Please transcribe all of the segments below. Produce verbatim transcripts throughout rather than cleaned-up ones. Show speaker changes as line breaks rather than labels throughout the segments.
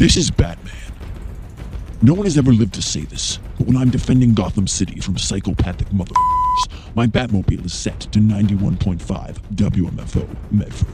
This is Batman. No one has ever lived to say this, but when I'm defending Gotham City from psychopathic motherfuckers, my Batmobile is set to ninety-one point five W M F O Medford.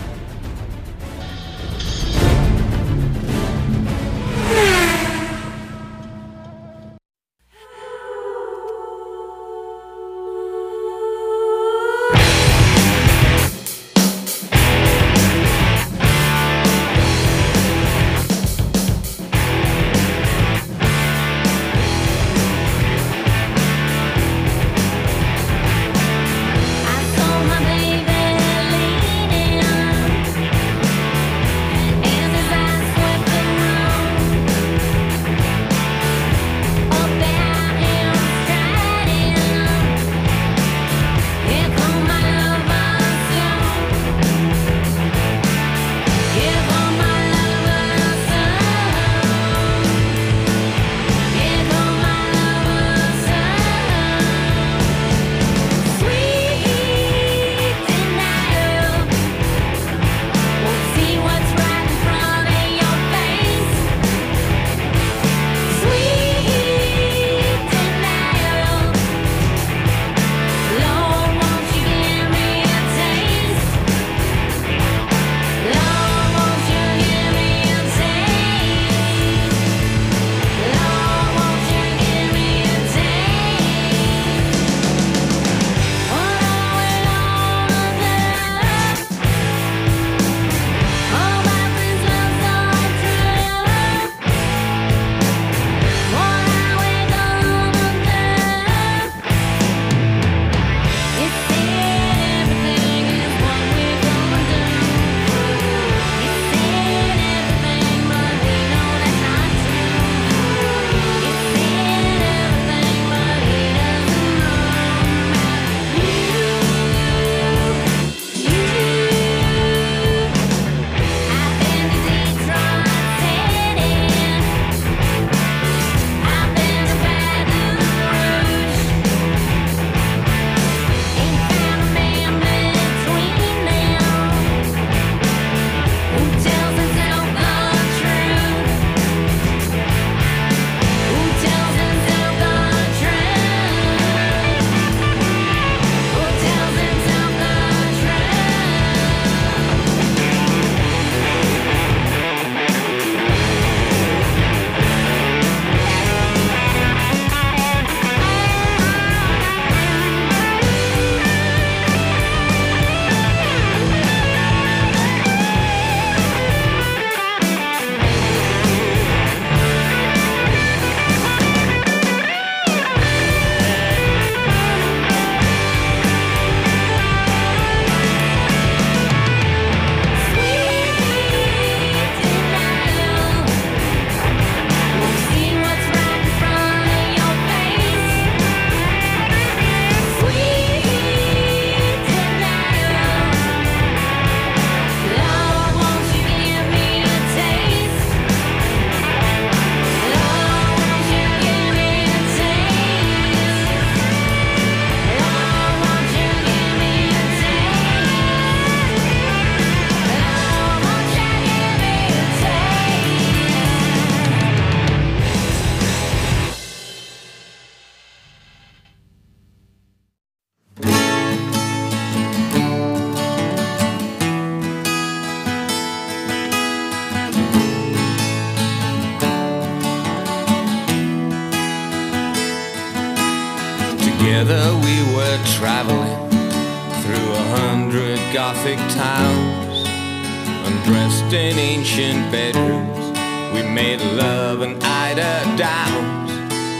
Together we were traveling through a hundred Gothic towns, undressed in ancient bedrooms. We made love and eider downs.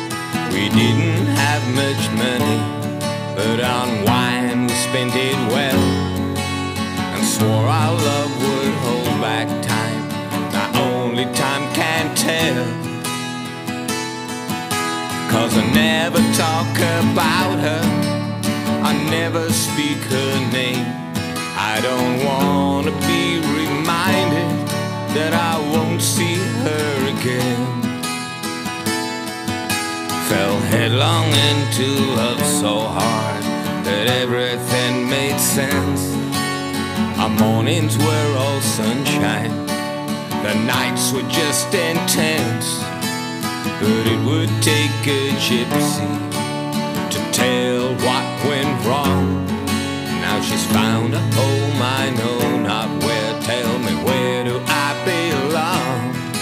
We didn't have much money, but on wine we spent it well, and swore our love would hold back time. Now only time can tell, 'cause I never talk about her, I never speak her name. I don't wanna be reminded that I won't see her again. Fell headlong into love so hard that everything made sense. Our mornings were all sunshine, The nights were just intense, but it would take a gypsy to tell what went wrong. Now she's found a home I know not where. Tell me, where do I belong?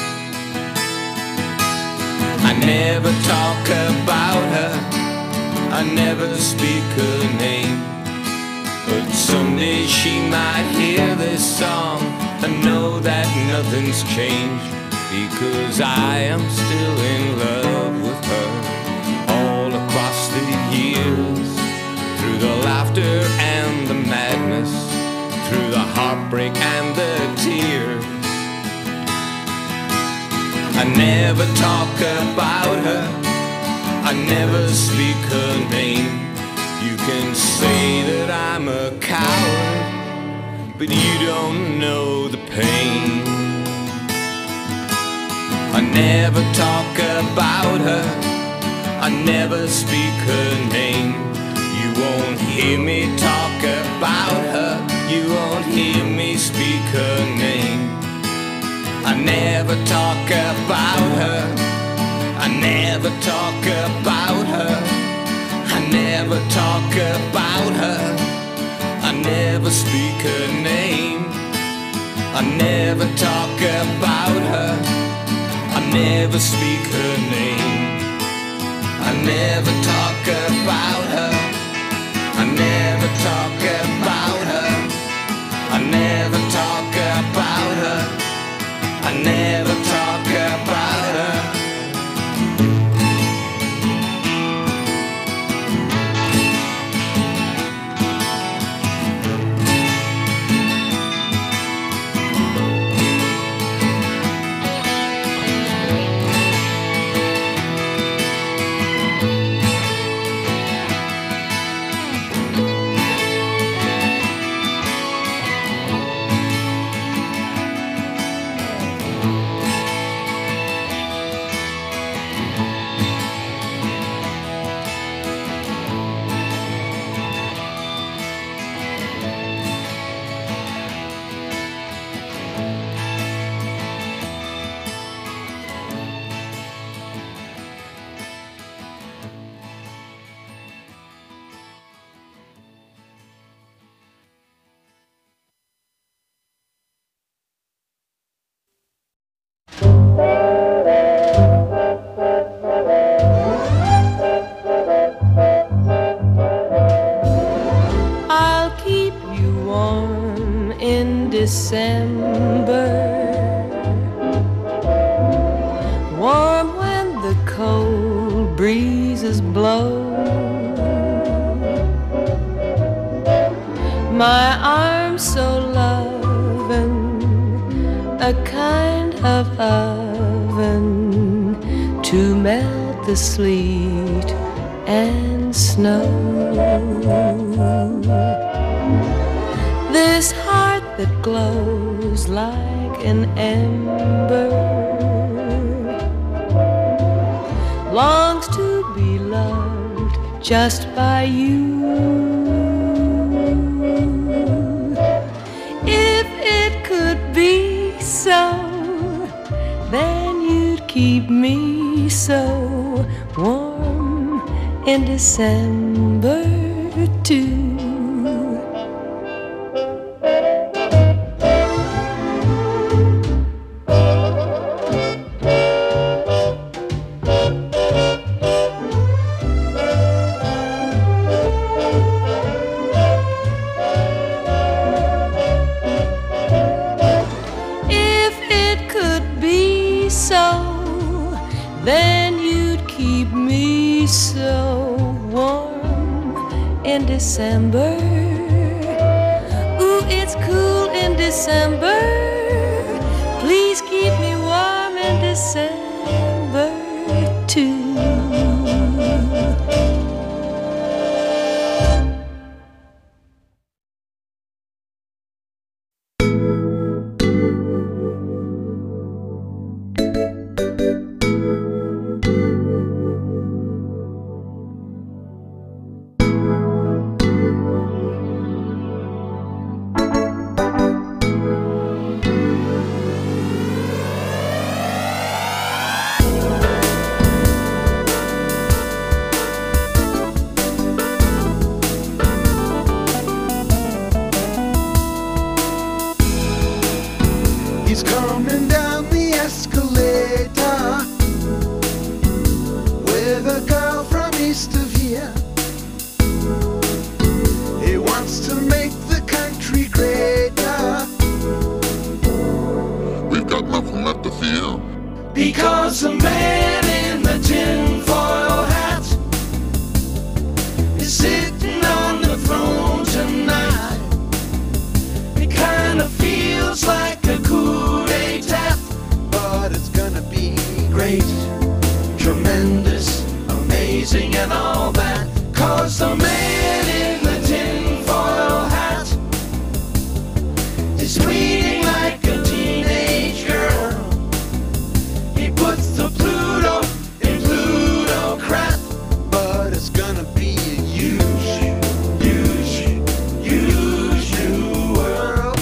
I never talk about her, I never speak her name, but someday she might hear this song and know that nothing's changed, because I am still in love with her. All across the years, through the laughter and the madness, through the heartbreak and the tears, I never talk about her, I never speak her name. You can say that I'm a coward, but you don't know the pain. I never talk about her, I never speak her name. You won't hear me talk about her, you won't hear me speak her name. I never talk about her, I never talk about her, I never talk about her, I never speak her name. I never talk about her, I never speak her name. I never talk about her, I never talk about her, I never talk about her, I never talk about her.
December, warm when the cold breezes blow. My arms so loving, a kind of oven to melt the sleet and snow. This heart that glows like an ember longs to be loved just by you. If it could be so, then you'd keep me so warm in December too. December, ooh, it's cool in December. Please keep me warm in December too.
because the man in the tinfoil hat is sitting on the throne tonight. It kind of feels like a coup d'etat, but it's gonna be great, tremendous, amazing and all that, 'cause the man in the tinfoil hat is bleeding like a teenage girl. He puts the Pluto in plutocrat, but it's gonna be a huge, huge, huge new world.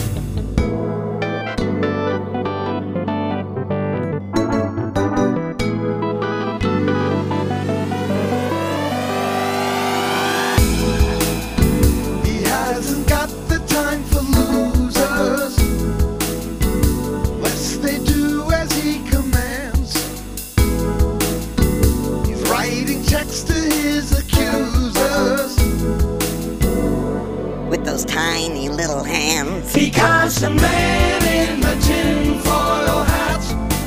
He hasn't got the time for losers, lest they do as he commands. He's writing checks to his accusers
with those tiny little hands.
because the man in the tinfoil hat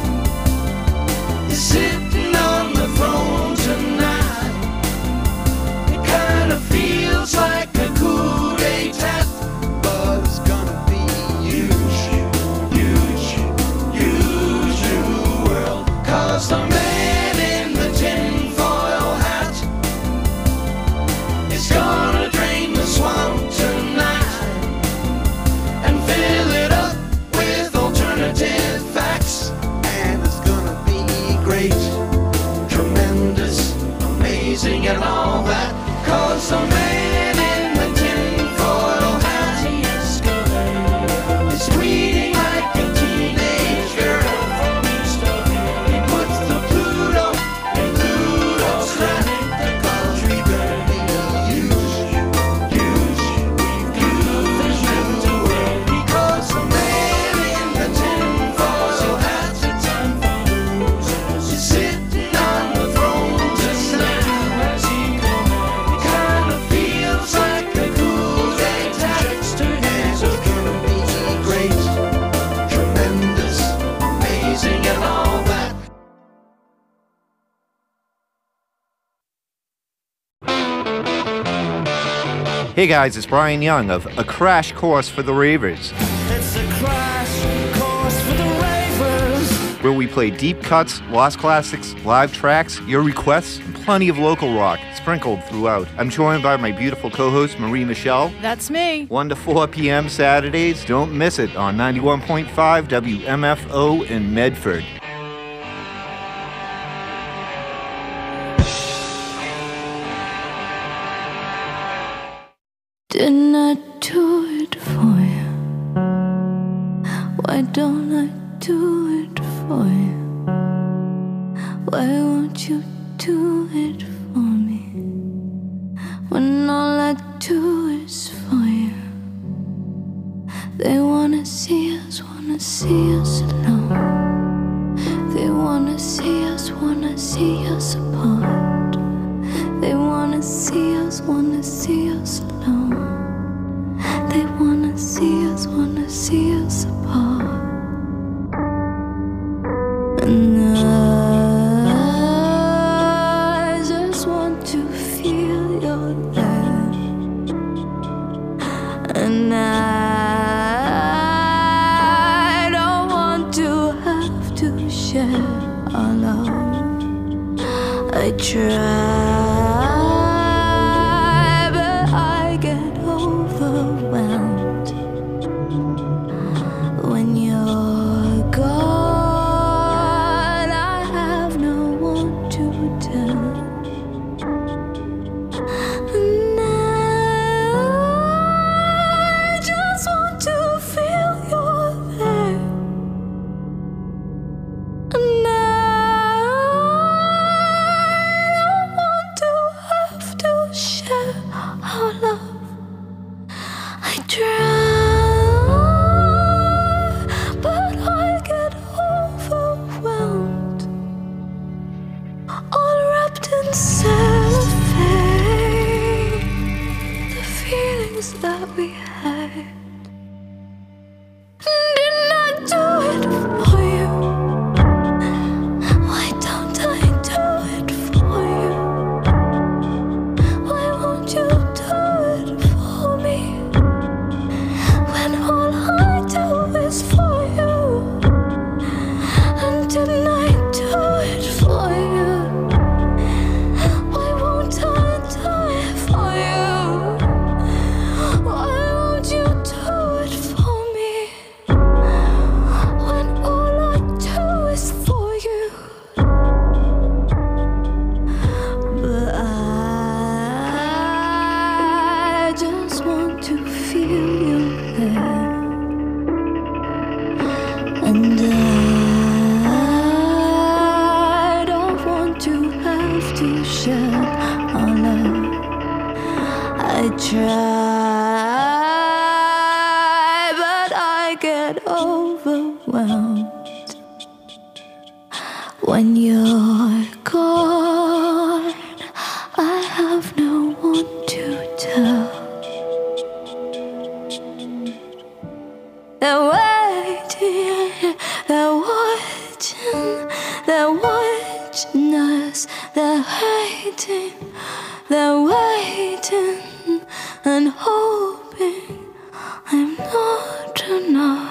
is sitting on the throne tonight. It kind of feels like a coup d'etat, but it's gonna be huge, huge, huge new world, 'cause the man in the tinfoil hat is gonna drain the swamp tonight and fill it up with alternative facts. And it's gonna be great, tremendous, amazing and all that, 'cause the man in the tinfoil hat is bleeding like a teenage girl. He puts the Pluto in plutocrat, 'cause we're gonna be huge, huge, huge new world, because the man in the tinfoil hat is sitting on the throne tonight. It kind of feels like a coup d'etat, and it's gonna be great, tremendous, amazing and all that.
Hey guys, it's Brian Young of A Crash Course for the Ravers,
It's a crash course for the ravers.
where we play deep cuts, lost classics, live tracks, your requests, and plenty of local rock sprinkled throughout. I'm joined by my beautiful co-host Marie Michelle.
That's me.
one to four p.m. Saturdays. Don't miss it on ninety-one point five W M F O in Medford.
Didn't I do it for you? Why don't I do it for you? Why won't you do it for me? When all I do is for you. They wanna see us, wanna see us alone. They wanna see us, wanna see us apart. They wanna see us, wanna see us alone. They wanna see us, wanna see us apart. And I just want to feel your love. And I don't want to have to share our love. I try, but I get overwhelmed when you're gone. I have no one to tell. And I just want to feel you're there. And I don't want to have to share our love. I try, but I get overwhelmed, all wrapped in cellophane. The feelings that we had. Didn't I do it for you? have to shed all of. I try, but I get overwhelmed when you're gone. I have no one to tell. They're waiting, they're watching, they're watching us. They're waiting, they're waiting and hoping I'm not enough.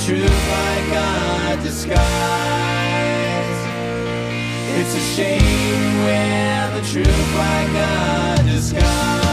truth like a disguise. It's a shame we're the truth like a disguise.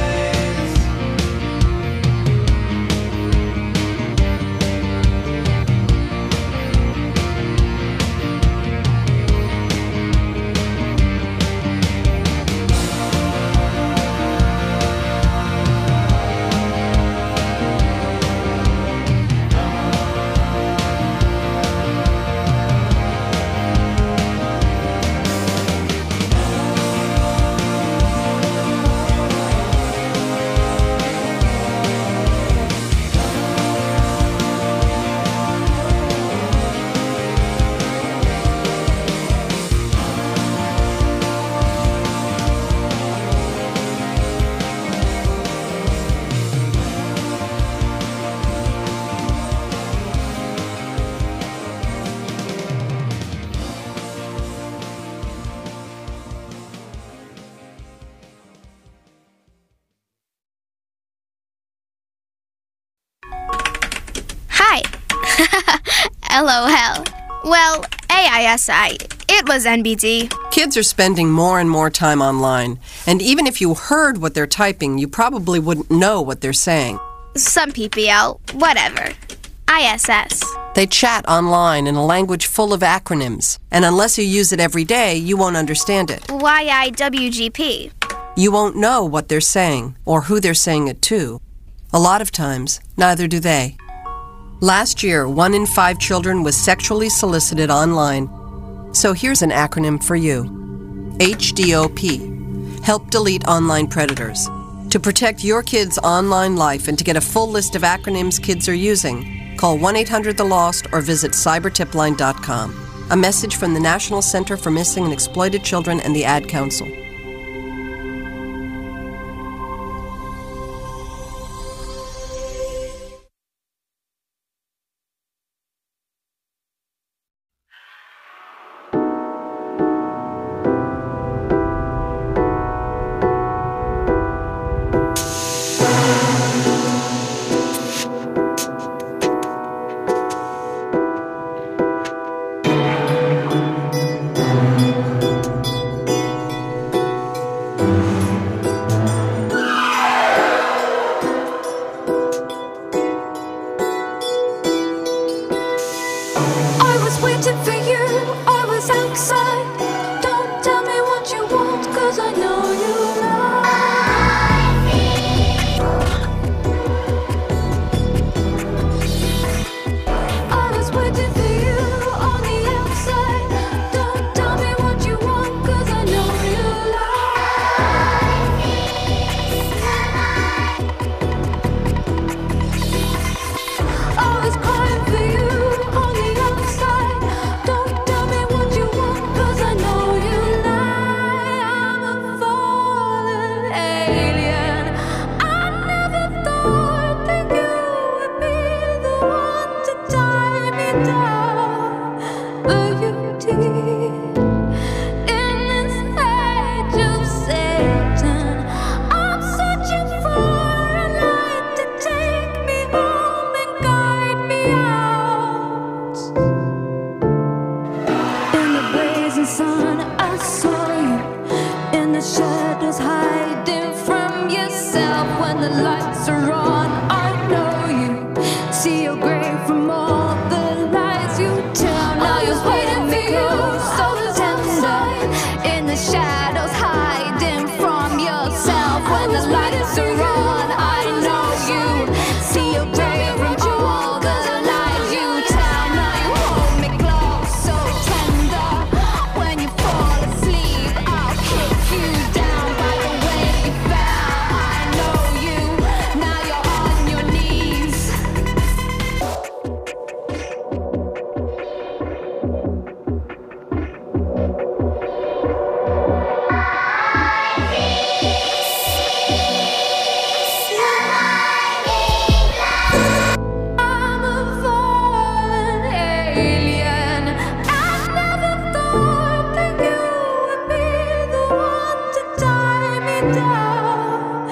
Hi. LOL. Well, A I S I. It was N B D.
Kids are spending more and more time online, and even if you heard what they're typing, you probably wouldn't know what they're saying.
Some P P L. Whatever. I S S.
They chat online in a language full of acronyms, and unless you use it every day, you won't understand it.
Y I W G P.
You won't know what they're saying, or who they're saying it to. A lot of times, neither do they. Last year, one in five children was sexually solicited online. So here's an acronym for you. H D O P. Help delete online predators. To protect your kids' online life and to get a full list of acronyms kids are using, call one eight hundred the lost or visit cyber tip line dot com. A message from the National Center for Missing and Exploited Children and the Ad Council.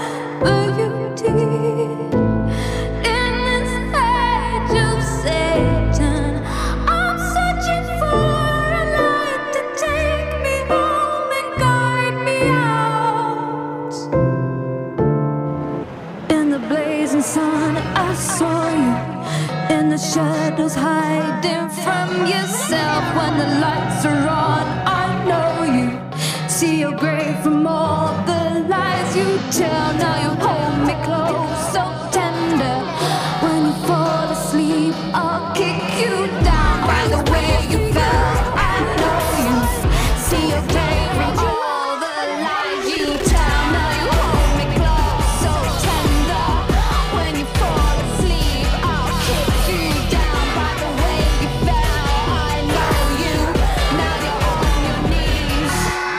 In this age of say shadows hiding from yourself when the lights are on. I know you see your grave from all the lies you tell. Now you hold me close, so tender. When you fall asleep, I'll kick you down by the way you fell. I know you see your grave from all the lies you tell. Now you hold me close, so tender. When you fall asleep, I'll kick you down by the way you fell. I know you, now you're on your knees.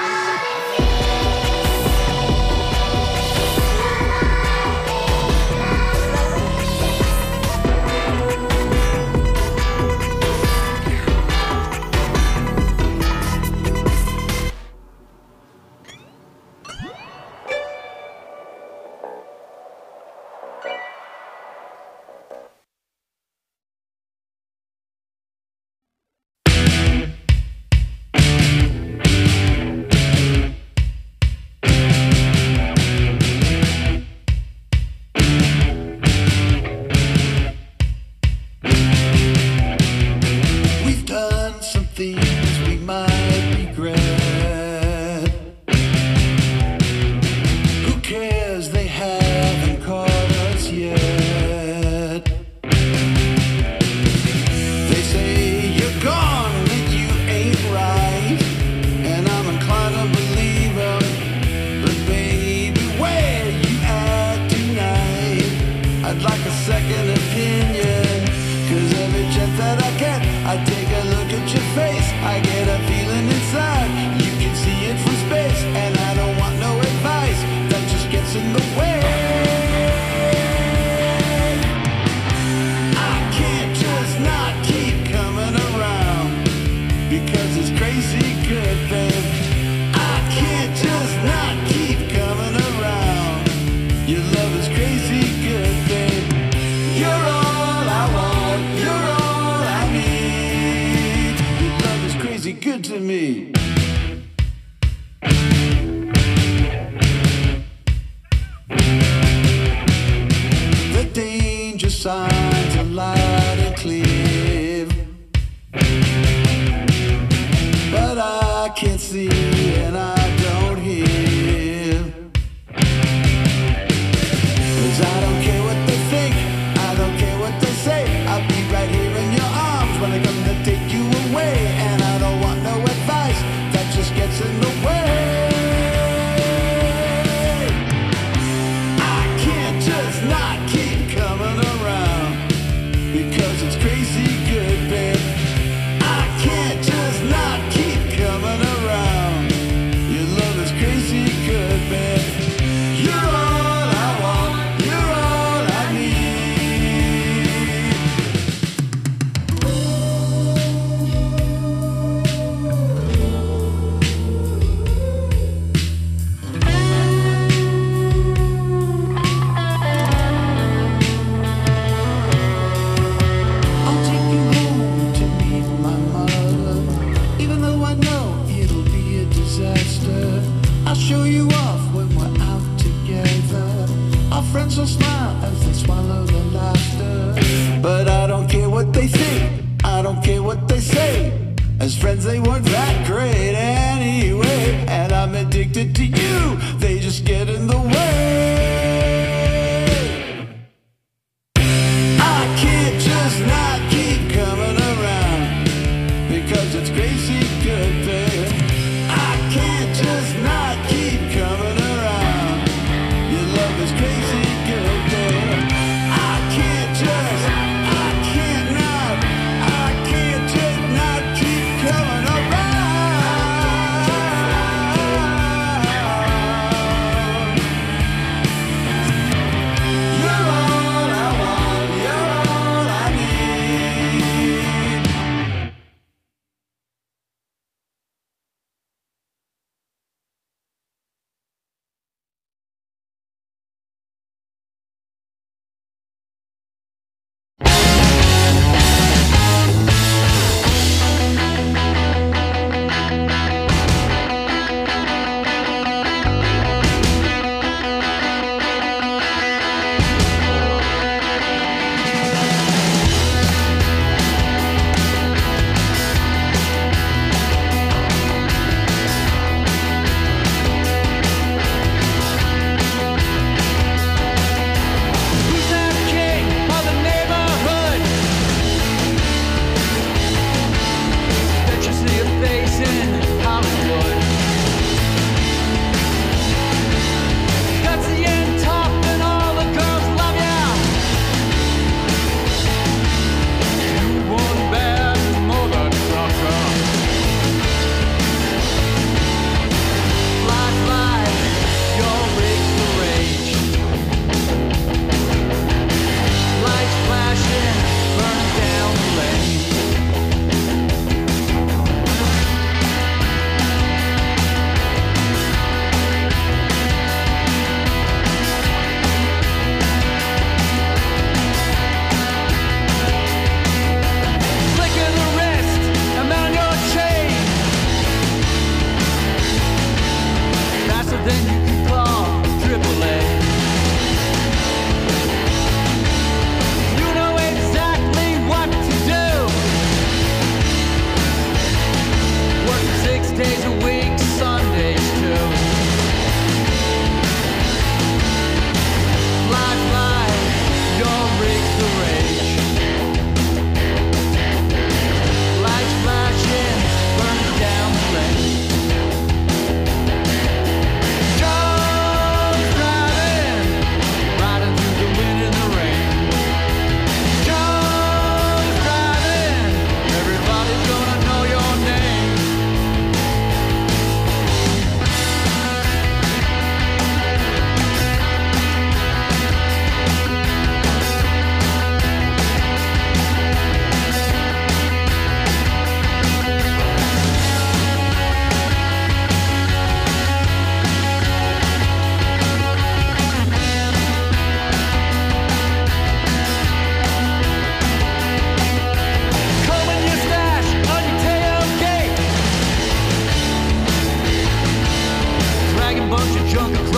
We've done some things we might regret. Who cares? They haven't caught us yet. They say you're gone when you ain't right, and I'm inclined to believe them. But baby, where you at tonight? I'd like a second opinion, 'cause every chance that I get, I take a look at your face. I get a feeling inside, you can see it from space. And I don't want no advice that just gets in the way. I can't just not keep coming around, because it's crazy good, babe. I can't just not keep coming around. Your love is crazy good, babe. You're all I want, you're all I need. Your love is crazy good to me. The danger signs are loud and clear, but I can't see and I don't hear. 'Cause I don't care what they think, I don't care what they say. I'll be right here in your arms when I come to take you away. And I don't want no advice that just gets in the way. I can't just not keep coming around, because it's crazy good, babe. I can't just not keep coming around. Your love is crazy good, babe. You're all I want, you're all I need. I'll take you home to meet my mother, even though I know it'll be a disaster. I'll show you off when we're out together. Our friends will smile as they swallow the laughter. But I don't care what they think, I don't care what they say. As friends they weren't that great anyway. And I'm addicted to you, they just get in the way. I can't just not keep coming around, because it's crazy good, babe. I can't just not keep coming around. Your love is crazy good, babe. I can't just, I can't not, I can't just not keep coming around.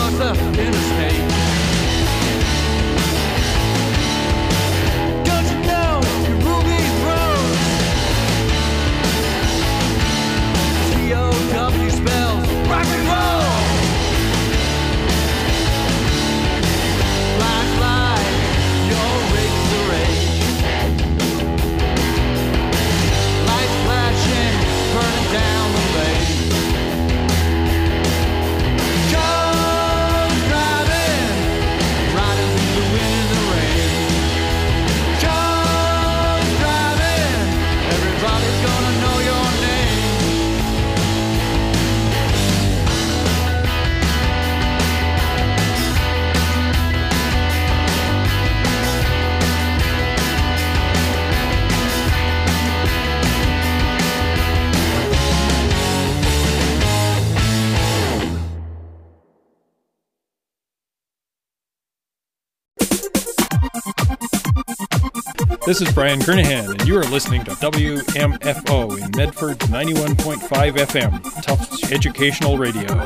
across the interstate. Don't you know you rule these roads? T O W spells rock and roll. Fly, fly, your razor age. Lights flashing, burning down the lane. Cars driving, riding through the wind and the rain. Cars driving, everybody's gonna know your name.
This is Brian Kernahan, and you are listening to W M F O in Medford ninety-one point five F M, Tufts Educational Radio.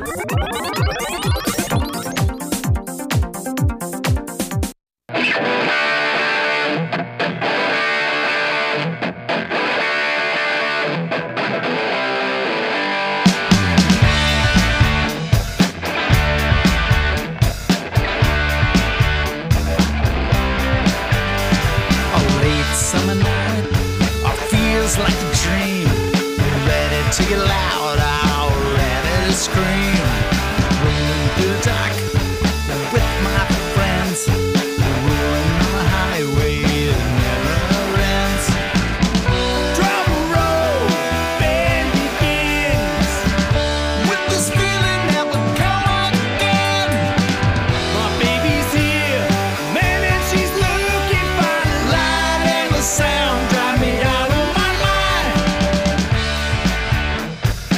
A late summer night, oh, feels like a dream. Ready to get loud, oh, ready to scream. Rolling through the dark with my friends. Rolling on the highway, it never ends. Drum roll, band begins. With this feeling never come again. My baby's here, man, and she's looking fine. Light and the sound drive me out of my mind.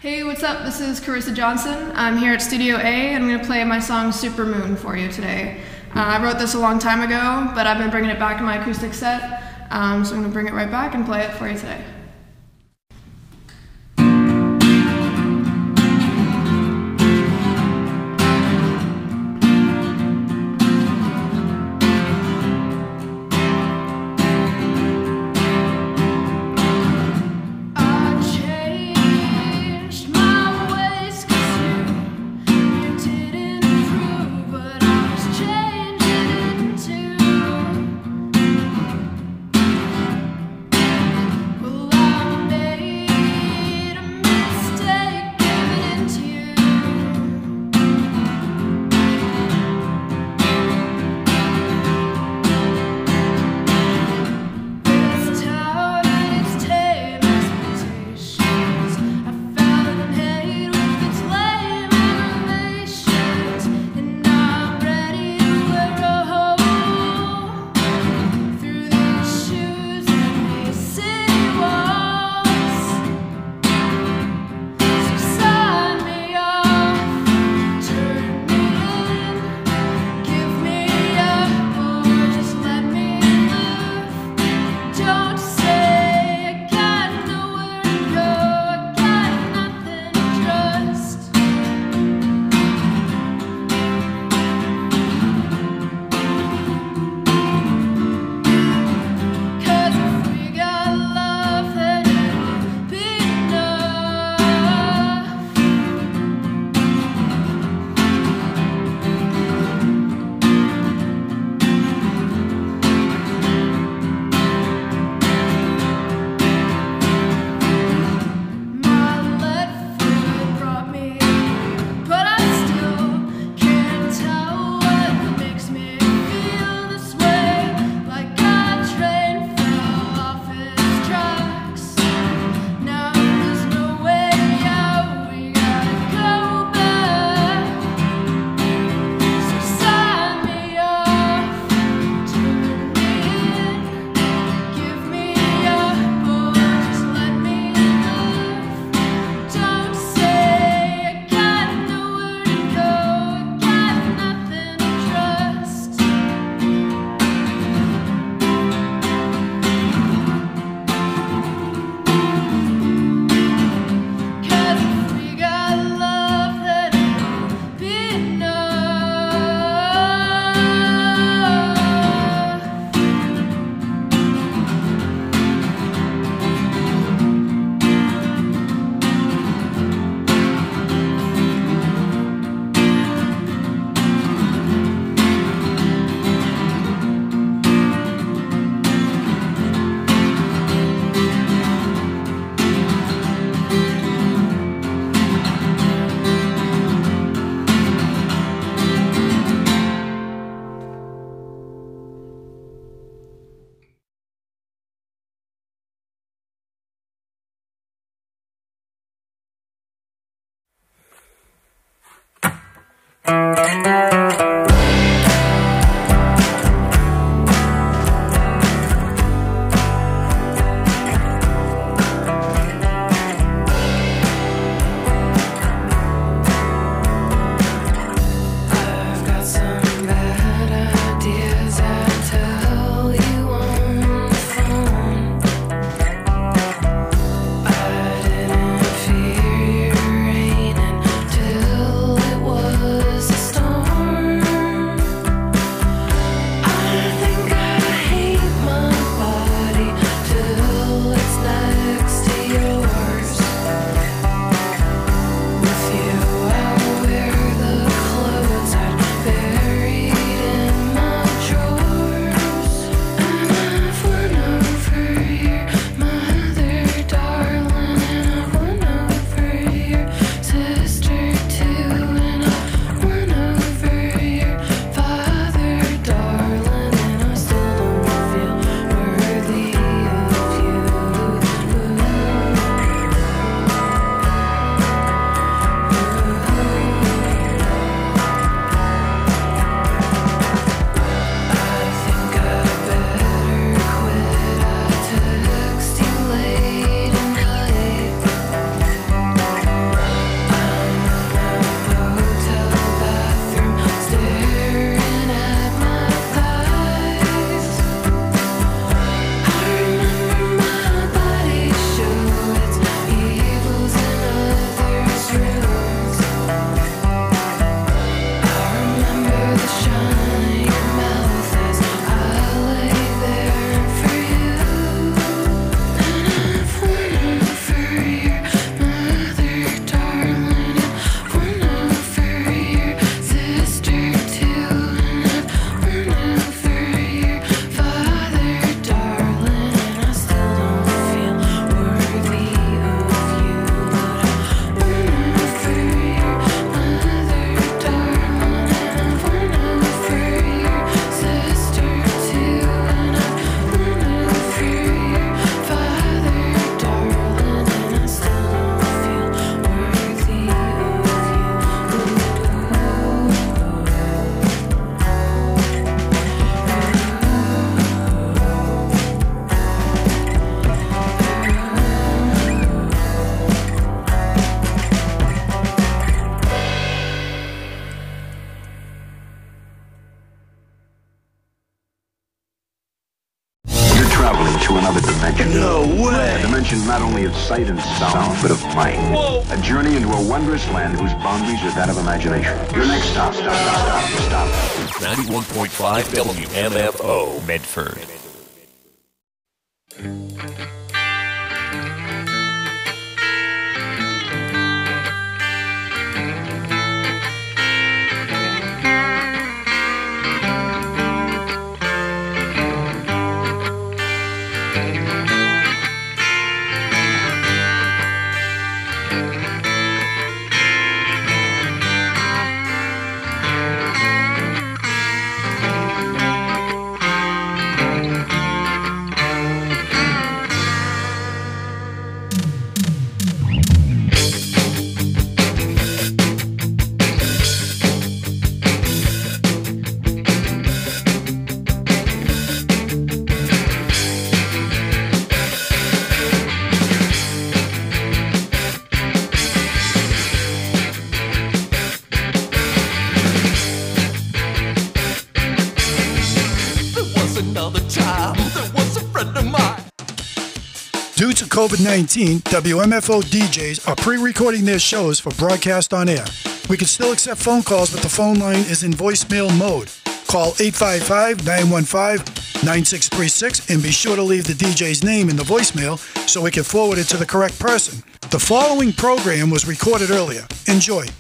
Hey, what's up? This is Carissa Johnson. I'm here at Studio A, and I'm going to play my song Supermoon for you today. Uh, I wrote this a long time ago, but I've been bringing it back in my acoustic set, um, so I'm going to bring it right back and play it for you today.
Well,
of sight and sound, but of mind. Whoa. A journey into a wondrous land whose boundaries are that of imagination. Your next stop, stop, stop, stop, stop.
ninety-one point five W M F O, Medford.
Due to COVID nineteen, W M F O D Js are pre-recording their shows for broadcast on air. We can still accept phone calls, but the phone line is in voicemail mode. Call eight five five, nine one five, nine six three six and be sure to leave the D J's name in the voicemail so we can forward it to the correct person. The following program was recorded earlier. Enjoy.